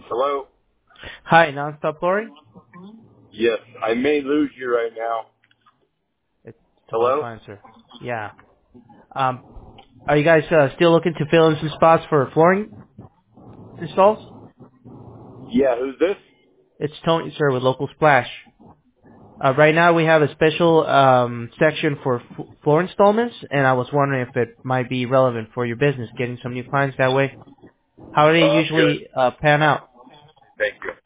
Hello? Hi, Nonstop Flooring. Yes, I may lose you right now. It's totally Hello? fine, sir. Yeah. Um, are you guys still looking to fill in some spots for flooring installs? Yeah, who's this? It's Tony, sir, with Local Splash. Right now we have a special section for floor installments, and I was wondering if it might be relevant for your business, getting some new clients that way. How do they I'm good. usually pan out? Thank you.